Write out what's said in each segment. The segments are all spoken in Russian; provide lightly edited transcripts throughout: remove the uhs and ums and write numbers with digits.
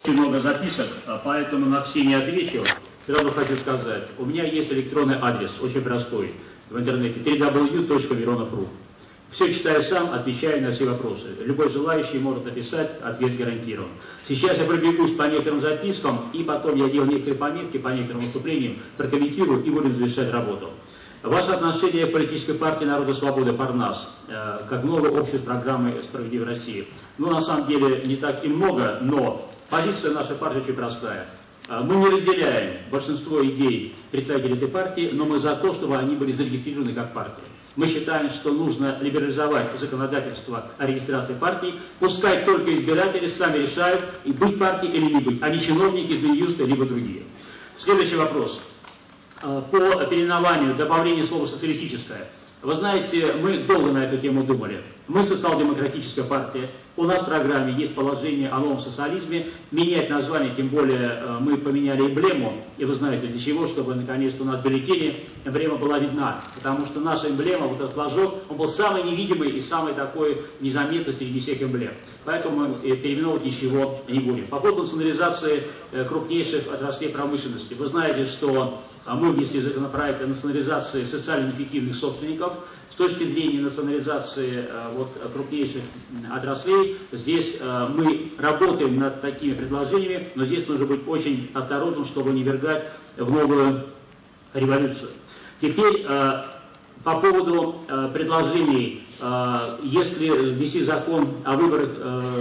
Много записок, поэтому на все не отвечу. Сразу хочу сказать, у меня есть электронный адрес, очень простой, в интернете, www.mironov.ru. Все читаю сам, отвечаю на все вопросы. Любой желающий может написать, ответ гарантирован. Сейчас я пробегусь по некоторым запискам, и потом я делаю некоторые пометки по некоторым выступлениям, прокомментирую и будем завершать работу. Ваше отношение к политической партии «Народа свободы» Парнас, как новой общей программы «Справедливой России». Ну, на самом деле, не так и много, но позиция нашей партии очень простая. Мы не разделяем большинство идей представителей этой партии, но мы за то, чтобы они были зарегистрированы как партии. Мы считаем, что нужно либерализовать законодательство о регистрации партий, пускай только избиратели сами решают, и быть партией или не быть, а не чиновники из Минюста либо другие. Следующий вопрос. По переименованию, добавлению слова «социалистическое». Вы знаете, мы долго на эту тему думали. Мы социал-демократическая партия, у нас в программе есть положение о новом социализме. Менять название, тем более мы поменяли эмблему, и вы знаете для чего, чтобы наконец-то у нас в бюллетене эмблема была видна. Потому что наша эмблема, вот этот флажок, он был самый невидимый и самый такой незаметный среди всех эмблем. Поэтому мы переименовывать ничего не будем. По поводу национализации крупнейших отраслей промышленности. Вы знаете, что мы внесли законопроект о национализации социально неэффективных собственников. С точки зрения национализации крупнейших отраслей, здесь мы работаем над такими предложениями, но здесь нужно быть очень осторожным, чтобы не ввергать в новую революцию. Теперь по поводу предложений, если ввести закон о выборах,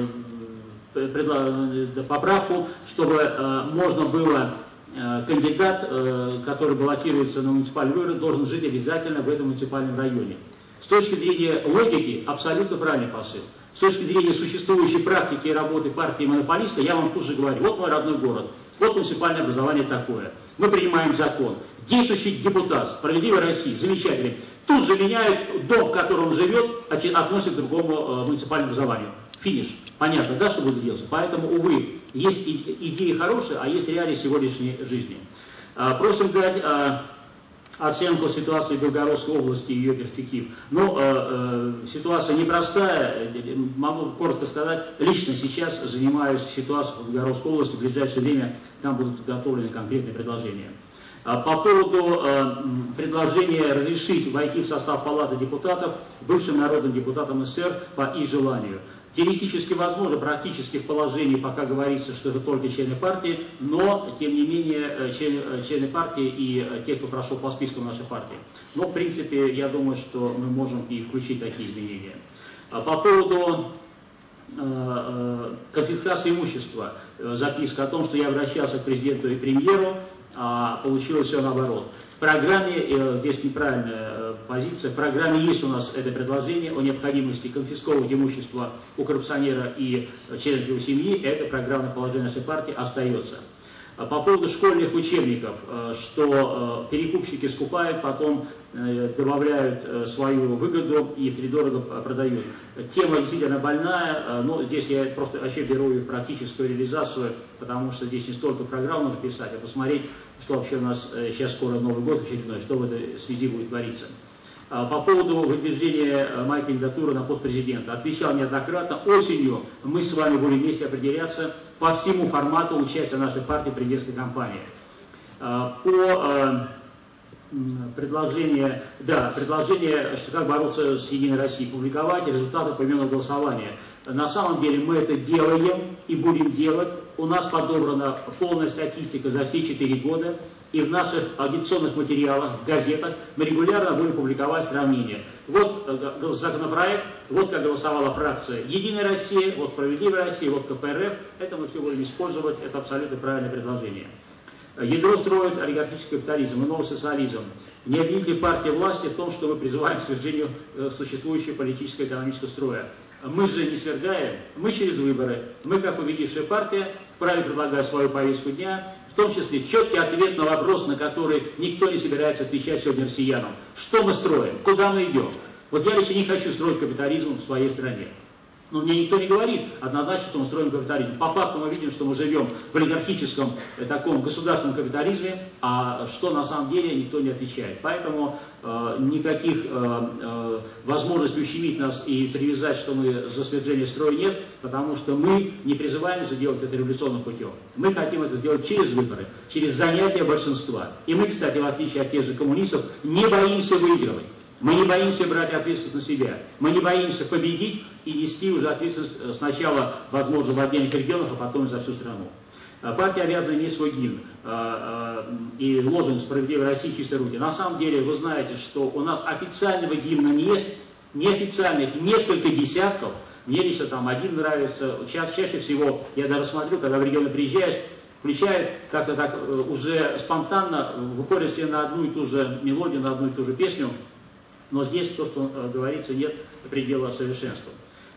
поправку, чтобы можно было кандидат, который баллотируется на муниципальный выбор, должен жить обязательно в этом муниципальном районе. С точки зрения логики, абсолютно правильный посыл. С точки зрения существующей практики и работы партии монополиста, я вам тут же говорю, вот мой родной город, вот муниципальное образование такое. Мы принимаем закон. Действующий депутат «Справедливой России», замечательный, тут же меняет дом, в котором он живет, относит к другому муниципальному образованию. Финиш. Понятно, да, что будет делаться? Поэтому, увы, есть идеи хорошие, а есть реалии сегодняшней жизни. Просим дать оценку ситуации в Белгородской области и ее перспектив. Но ситуация непростая, могу коротко сказать, лично сейчас занимаюсь ситуацией в Белгородской области, в ближайшее время там будут подготовлены конкретные предложения. По поводу предложения разрешить войти в состав Палаты депутатов бывшим народным депутатам СССР по их желанию. Теоретически возможно, практически в положении пока говорится, что это только члены партии, но, тем не менее, члены партии и те, кто прошел по списку нашей партии. Но, в принципе, я думаю, что мы можем и включить такие изменения. По поводу конфискации имущества, записка о том, что я обращался к президенту и премьеру, а получилось все наоборот. В программе, здесь неправильная позиция, в программе есть у нас это предложение о необходимости конфисковывать имущество у коррупционера и членов его семьи, это программное положение нашей партии остается. По поводу школьных учебников, что перекупщики скупают, потом добавляют свою выгоду и втридорого продают. Тема действительно больная, но здесь я просто вообще беру ее в практическую реализацию, потому что здесь не столько программ нужно писать, а посмотреть, что вообще у нас сейчас скоро Новый год очередной, что в этой связи будет твориться. По поводу выдвижения моей кандидатуры на пост президента. Отвечал неоднократно, осенью мы с вами будем вместе определяться по всему формату участия нашей партии в президентской кампании. По предложение, что как бороться с Единой Россией, публиковать результаты поименного голосования. На самом деле мы это делаем и будем делать. У нас подобрана полная статистика за все 4 года, и в наших агитационных материалах, в газетах мы регулярно будем публиковать сравнения. Вот законопроект, вот как голосовала фракция «Единая Россия», вот «Справедливая Россия», вот КПРФ. Это мы все будем использовать, это абсолютно правильное предложение. Ядро строит олигархический капитализм и новый социализм. Не обвините партии власти в том, что мы призываем к свержению существующего политического и экономического строя. Мы же не свергаем, мы через выборы. Мы, как победившая партия, вправе предлагать свою повестку дня, в том числе четкий ответ на вопрос, на который никто не собирается отвечать сегодня россиянам. Что мы строим? Куда мы идем? Вот я лично не хочу строить капитализм в своей стране. Но мне никто не говорит однозначно, что мы строим капитализм. По факту мы видим, что мы живем в олигархическом таком государственном капитализме, а что на самом деле никто не отвечает. Поэтому никаких возможностей ущемить нас и привязать, что мы за свержение строя нет, потому что мы не призываем сделать это революционным путем. Мы хотим это сделать через выборы, через занятие большинства. И мы, кстати, в отличие от тех же коммунистов, не боимся выигрывать. Мы не боимся брать ответственность на себя. Мы не боимся победить и нести уже ответственность сначала, возможно, в отдельных регионах, а потом за всю страну. Партия обязана иметь свой гимн и лозунг «Справедливая Россия, чистые руки». На самом деле, вы знаете, что у нас официального гимна не есть, неофициальных несколько десятков. Мне лично там один нравится. Чаще всего, я даже смотрю, когда в регионы приезжаешь, включают как-то так уже спонтанно, выходят все на одну и ту же мелодию, на одну и ту же песню. Но здесь то, что говорится, нет предела совершенства.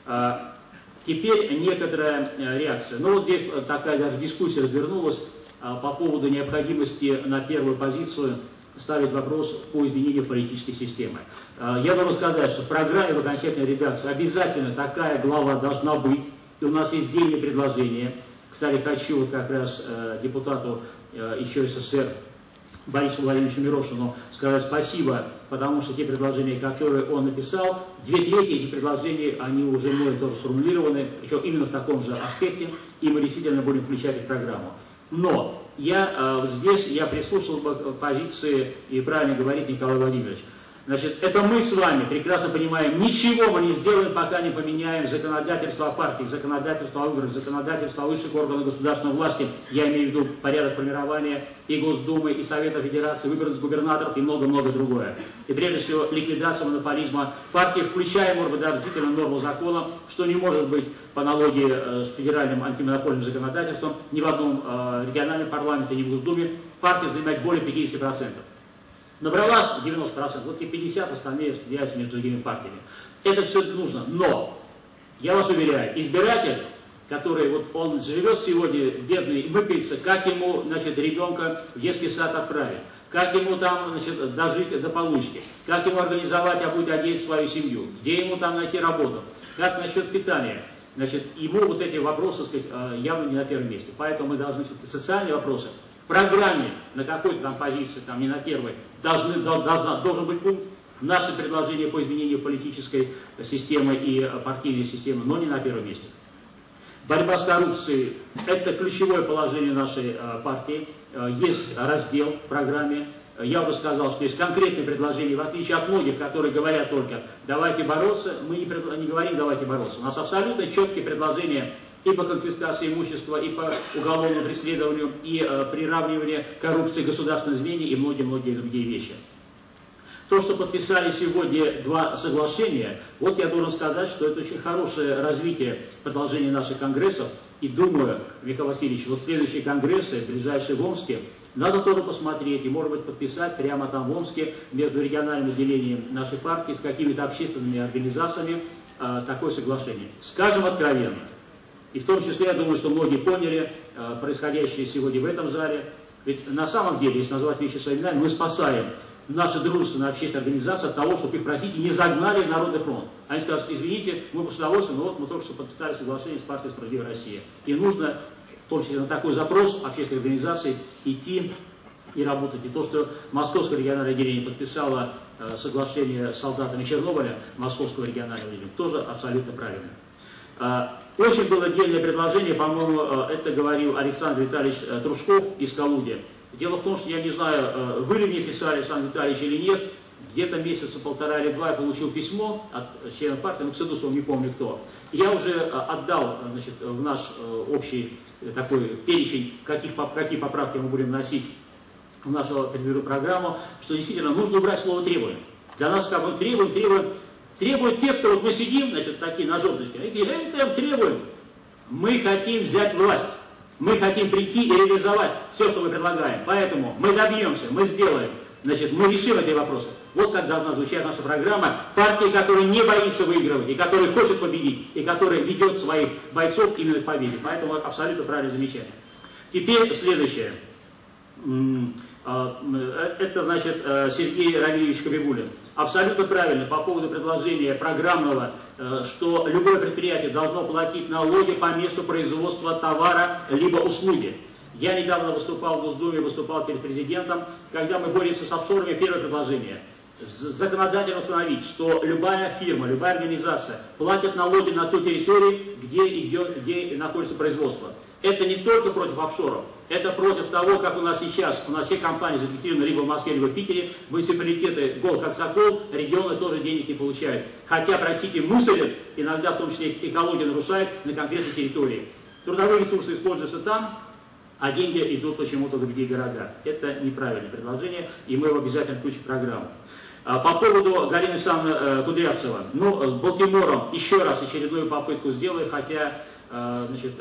Теперь некоторая реакция. Ну вот здесь такая даже дискуссия развернулась по поводу необходимости на первую позицию ставить вопрос по изменению политической системы. Я должен сказать, что в программе в окончательной редакции обязательно такая глава должна быть. И у нас есть дельные предложения. Кстати, хочу вот как раз депутату еще СССР Борису Владимировичу Мирошину сказать спасибо, потому что те предложения, которые он написал, 2/3 этих предложений, они уже мной тоже сформулированы, причем именно в таком же аспекте, и мы действительно будем включать их в программу. Но здесь я прислушался к позиции, и правильно говорит Николай Владимирович, значит, это мы с вами прекрасно понимаем, ничего мы не сделаем, пока не поменяем законодательство о партии, законодательство о выборах, законодательство о высших органах государственной власти, я имею в виду порядок формирования и Госдумы, и Совета Федерации, выборов губернаторов и много-много другое. И прежде всего ликвидация монополизма партии, включая, может быть, даже действительно норму закона, что не может быть по аналогии с федеральным антимонопольным законодательством ни в одном региональном парламенте, ни в Госдуме партия занимает более 50%. Набралась 90%, вот и 50% остальные распределяются между другими партиями. Это все нужно, но, я вас уверяю, избиратель, который вот он живет сегодня бедный и мыкается, как ему, значит, ребенка в детский сад отправить, как ему там, значит, дожить до получки, как ему организовать, одеть свою семью, где ему там найти работу, как насчет питания. Значит, ему вот эти вопросы, так сказать, явно не на первом месте. Поэтому мы должны все-таки социальные вопросы в программе на какой-то там позиции, там не на первой, должен быть пункт. Наши предложения по изменению политической системы и партийной системы, но не на первом месте. Борьба с коррупцией – это ключевое положение нашей партии. Есть раздел в программе. Я уже сказал, что есть конкретные предложения, в отличие от многих, которые говорят только «давайте бороться», мы не говорим «давайте бороться». У нас абсолютно четкие предложения и по конфискации имущества, и по уголовному преследованию, и приравниванию коррупции, государственной измене и многие-многие другие вещи. То, что подписали сегодня 2 соглашения, вот я должен сказать, что это очень хорошее развитие продолжения наших конгрессов. И думаю, Михаил Васильевич, вот следующие конгрессы, ближайшие в Омске, надо тоже посмотреть и, может быть, подписать прямо там в Омске между региональным отделением нашей партии с какими-то общественными организациями такое соглашение. Скажем откровенно, и в том числе, я думаю, что многие поняли происходящее сегодня в этом зале, ведь на самом деле, если назвать вещи своими именами, мы спасаем наши дружественные общественные организации от того, чтобы их, простите, не загнали в Народный фронт. Они скажут, извините, мы с удовольствием, но вот мы только что подписали соглашение с партией «Справедливая Россия». И нужно, в том числе на такой запрос общественных организаций, идти и работать. И то, что Московское региональное отделение подписало соглашение с солдатами Чернобыля, Московского регионального отделения, тоже абсолютно правильно. Очень было отдельное предложение, по-моему, это говорил Александр Витальевич Трушков из Калуги. Дело в том, что я не знаю, вы ли мне писали, Александр Витальевич, или нет, где-то месяца 1,5 или 2 я получил письмо от члена партии, но к стыду своему не помню кто. Я уже отдал, значит, в наш общий такой перечень, какие поправки мы будем вносить в нашу предвыборную программу, что действительно нужно убрать слово «требуем». Для нас как бы требуют те, кто вот мы сидим, значит, такие на жердочке, они говорят, требуем. Мы хотим взять власть. Мы хотим прийти и реализовать все, что мы предлагаем. Поэтому мы добьемся, мы сделаем, значит, мы решим эти вопросы. Вот как должна звучать наша программа. Партии, которая не боится выигрывать, и которая хочет победить, и которая ведет своих бойцов именно к победе. Поэтому абсолютно правильное замечание. Теперь следующее. Это, значит, Сергей Равильевич Кабибулин. Абсолютно правильно по поводу предложения программного, что любое предприятие должно платить налоги по месту производства товара либо услуги. Я недавно выступал в Госдуме, выступал перед президентом, когда мы боремся с офшорами, первое предложение. Законодательно установить, что любая фирма, любая организация платит налоги на ту территорию, где находится производство. Это не только против офшоров, это против того, как у нас сейчас, у нас все компании зарегистрированы либо в Москве, либо в Питере, муниципалитеты гол как сокол, регионы тоже денег не получают. Хотя, простите, мусорят, иногда в том числе экологию нарушают на конкретной территории. Трудовые ресурсы используются там, а деньги идут почему-то в другие города. Это неправильное предложение, и мы его обязательно включим в программу. По поводу Галины Александровны Кудрявцева. Ну, Балтимором еще раз очередную попытку сделаю, хотя, значит,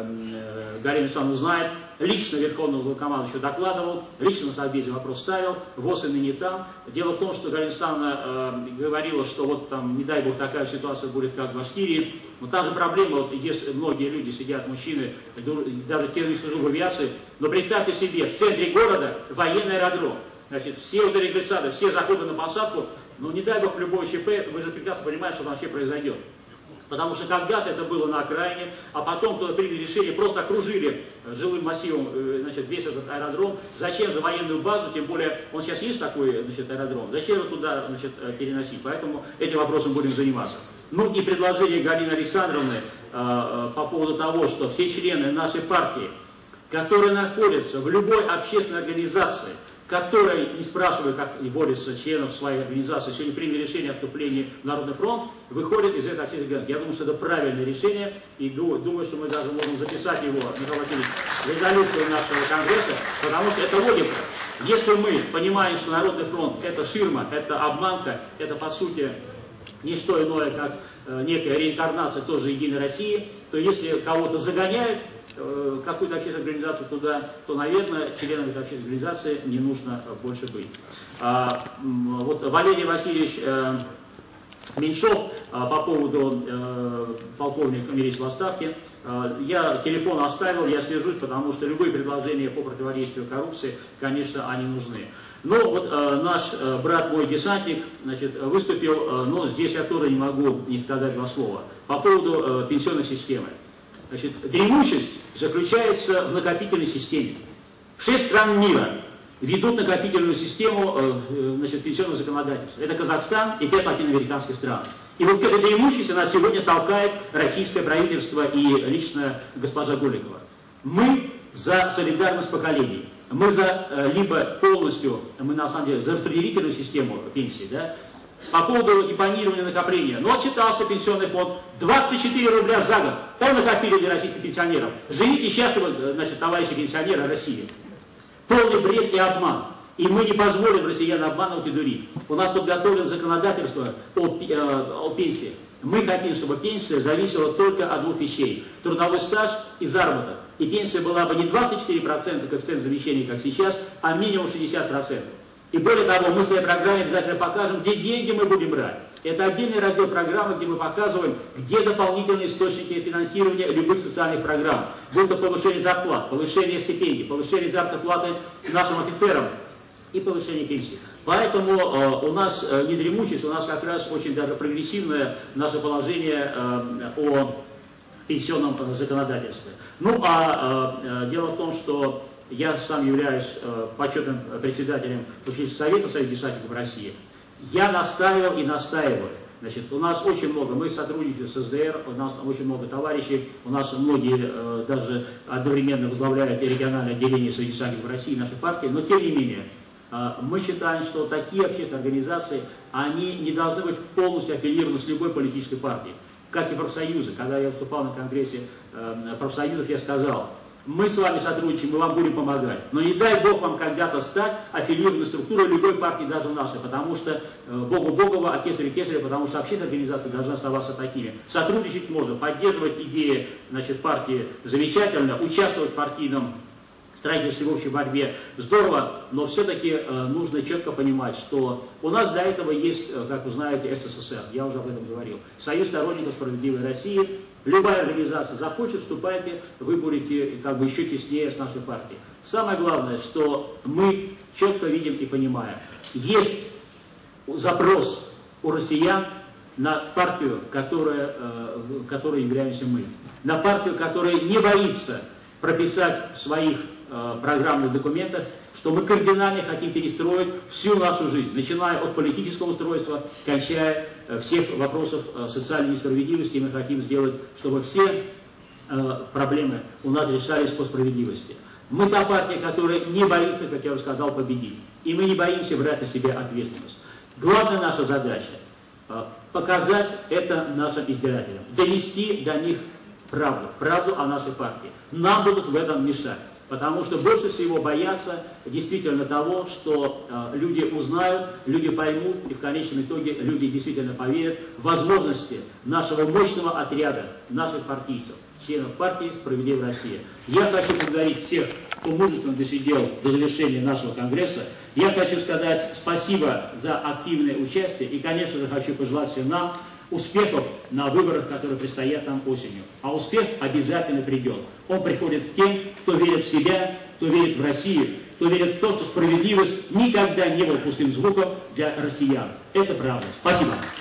Галина Александровна знает, лично Верховному главнокомандующему докладывал, лично на Совбезе вопрос ставил, ВОЗ и ныне там. Дело в том, что Галина Александровна говорила, что вот там, не дай бог, такая ситуация будет, как в Башкирии. Но там же проблема, вот если многие люди сидят, мужчины, даже те, кто служил в авиации, но представьте себе, в центре города военный аэродром. Значит, все вот эти глиссады, все заходы на посадку, ну не дай бог любой ЧП, вы же прекрасно понимаете, что там вообще произойдет. Потому что когда-то это было на окраине, а потом кто-то принял решение, просто окружили жилым массивом, значит, весь этот аэродром. Зачем же военную базу, тем более он сейчас есть такой, значит, аэродром, зачем его туда, значит, переносить? Поэтому этим вопросом будем заниматься. Ну и предложение Галины Александровны по поводу того, что все члены нашей партии, которые находятся в любой общественной организации, которые, не спрашивая, как и борются членов своей организации, сегодня приняли решение о вступлении в Народный фронт, выходят из этой общественной организации. Я думаю, что это правильное решение, и думаю, что мы даже можем записать его, Михаил Васильевич, в резолюцию нашего Конгресса, потому что это логика. Если мы понимаем, что Народный фронт это ширма, это обманка, это по сути не что иное, как некая реинкарнация тоже Единой России, то если кого-то загоняют, какую-то общественную организацию туда, то, наверное, членам этой общественной организации не нужно больше быть. Вот Валерий Васильевич Меньшов по поводу полковника милиции в отставке. Я телефон оставил, я свяжусь, потому что любые предложения по противодействию коррупции, конечно, они нужны. Но вот наш брат мой десантник, значит, выступил, но здесь я тоже не могу не сказать два слова, по поводу пенсионной системы. Значит, дремучесть заключается в накопительной системе. 6 стран мира ведут накопительную систему, значит, пенсионного законодательства. Это Казахстан и 5 латиноамериканских стран. И вот к этой дремучести нас сегодня толкает российское правительство и лично госпожа Голикова. Мы за солидарность поколений. Мы за либо полностью, мы на самом деле за распределительную систему пенсии, да. По поводу депонирования накопления. Ну, отчитался пенсионный фонд. 24 рубля за год. Он накопили для российских пенсионеров. Живите счастливо, значит, товарищи пенсионеры России. Полный бред и обман. И мы не позволим россиян обманывать и дурить. У нас подготовлено законодательство о пенсии. Мы хотим, чтобы пенсия зависела только от двух вещей. Трудовой стаж и заработок. И пенсия была бы не 24% коэффициент замещения, как сейчас, а минимум 60%. И более того, мы в своей программе обязательно покажем, где деньги мы будем брать. Это отдельный раздел программы, где мы показываем, где дополнительные источники финансирования любых социальных программ. Будь то повышение зарплат, повышение стипендий, повышение заработной платы нашим офицерам и повышение пенсий. Поэтому у нас не дремучесть, у нас как раз очень даже прогрессивное наше положение о пенсионном законодательстве. Ну а дело в том, что я сам являюсь почетным председателем Попечительского совета Союза десантников России. Я настаивал и настаиваю. Значит, у нас очень много, мы сотрудничаем с СДР, у нас очень много товарищей, у нас многие даже одновременно возглавляют региональное отделение Союза десантников России, нашей партии, но тем не менее, мы считаем, что такие общественные организации, они не должны быть полностью аффилированы с любой политической партией. Как и профсоюзы. Когда я выступал на Конгрессе профсоюзов, я сказал, мы с вами сотрудничаем, мы вам будем помогать. Но не дай Бог вам когда-то стать аффилированной структурой любой партии, даже нашей, потому что Богу Богова, а Кесарю Кесаря, потому что общественные организации должны оставаться такими. Сотрудничать можно, поддерживать идеи, значит, партии замечательно, участвовать в партийном строительстве, в общей борьбе здорово, но все-таки нужно четко понимать, что у нас для этого есть, как вы знаете, СССР, я уже об этом говорил, Союз сторонников справедливой России, Любая организация захочет, вступайте, вы будете как бы еще теснее с нашей партией. Самое главное, что мы четко видим и понимаем, есть запрос у россиян на партию, которой являемся мы. На партию, которая не боится прописать в своих программных документах, что мы кардинально хотим перестроить всю нашу жизнь, начиная от политического устройства, кончая всех вопросов социальной несправедливости. Мы хотим сделать, чтобы все проблемы у нас решались по справедливости. Мы та партия, которая не боится, как я уже сказал, победить. И мы не боимся брать на себя ответственность. Главная наша задача – показать это нашим избирателям, донести до них правду о нашей партии. Нам будут в этом мешать, потому что больше всего боятся действительно того, что люди узнают, люди поймут, и в конечном итоге люди действительно поверят в возможности нашего мощного отряда, наших партийцев, членов партии «Справедливая Россия». Я хочу поблагодарить всех, кто мужественно досидел до завершения нашего конгресса. Я хочу сказать спасибо за активное участие и, конечно же, хочу пожелать всем нам успехов на выборах, которые предстоят нам осенью. А успех обязательно придет. Он приходит к тем, кто верит в себя, кто верит в Россию, кто верит в то, что справедливость никогда не была пустым звуком для россиян. Это правда. Спасибо.